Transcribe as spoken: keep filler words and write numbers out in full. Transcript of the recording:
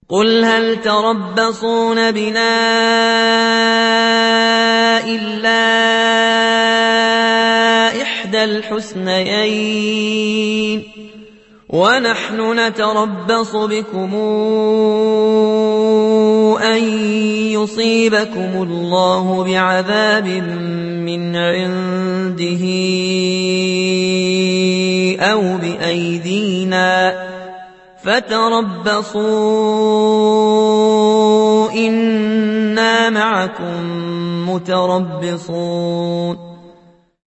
قل هل تربصون بنا إلا إحدى الحسنيين ونحن نتربص بكم أن يصيبكم الله بعذاب من عنده أو بأيدينا فتربصوا إنا معكم متربصون